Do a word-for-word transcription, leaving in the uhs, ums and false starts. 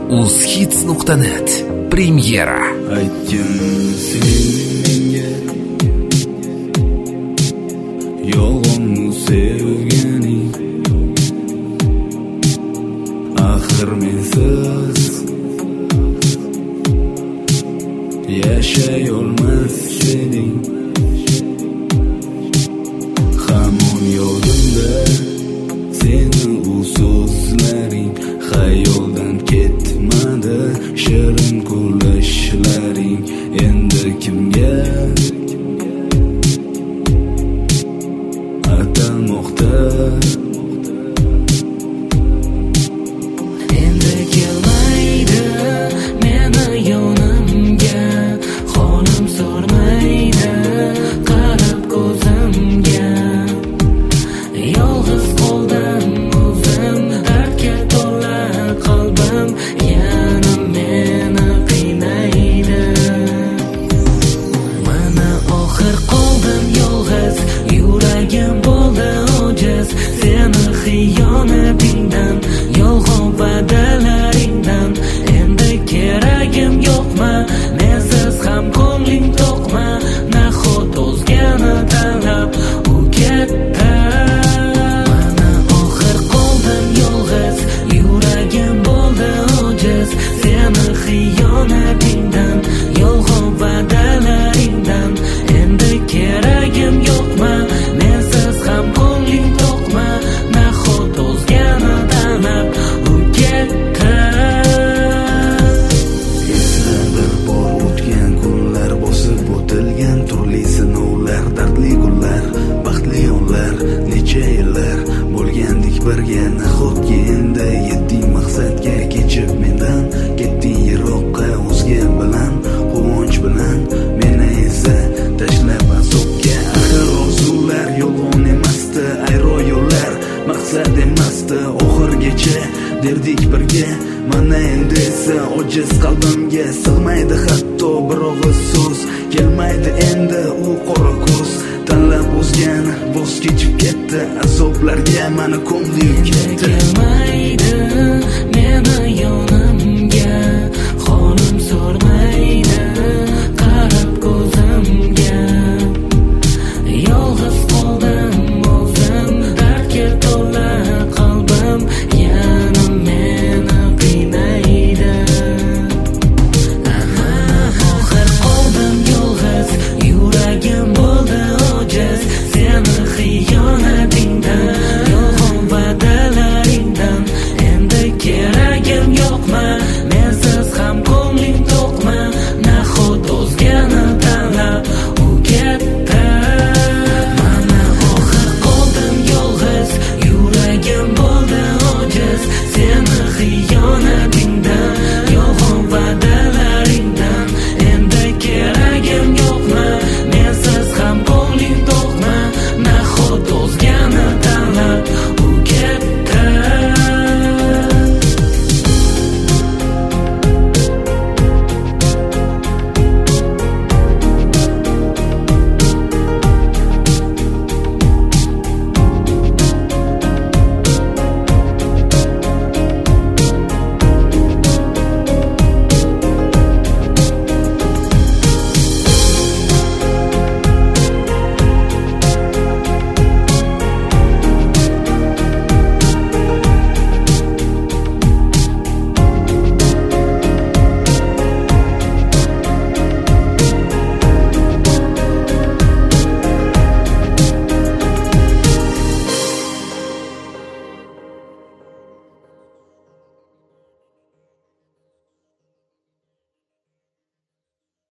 uzhits nuqta net premyera. Aytgin sen menga yolg'onni sevganing, axir mensiz yashay olmas eding. Hamon yodimda seni u so'zlaring, xayoldan ketmadi shirin kulishlaring. Endi kimga atalmoqda? Endi kelmaydi meni yonimga, holim sormaydi qarab ko'zimga. Yolg'iz qoldim o'zim, dardga to'la qalbim yana meni qiynaydi. Mana oxir qoldim yolg'iz, yuragim bo'ldi ojiz. Seni xiyonatingdan, yolg'on va'dalaringdan endi keragim yo'qmi? Mensiz ham ko'ngling to'qmi? Nahot o'zgani tanlab u ketdi. Mana oxir qoldim yolg'iz, yuragim bo'ldi ojiz. Seni xiyonatingdan, yolg'on va'dalaringdan endi keragim yo'qmi? Mensiz ham ko'ngling to'qmi? Nahot o'zgani tanlab u ketdi. Esla bir bor o'tgan kunlar, bosib o'tilgan turli sinovlar, dardli kunlar, baxtli onlar, necha yillar bo'lgandik birga. Nahotki endi yetding maqsadga, kechib mendan ketding yiroqqa o'zga bilan, quvonch bilan meni esa tashlab azobga. Axir orzular yolg'on emasdi, ayro yo'llar maqsad emasdi. Oxirgacha derdik birga, mana endi esa ojiz qalbimga sig'maydi hatto bir og'iz so'z. Kelmaydi endi u qora ko'z, tanlab o'zgani voz kechib ketdi. Azoblarga mani ko'nglim ketdi. Kelmaydi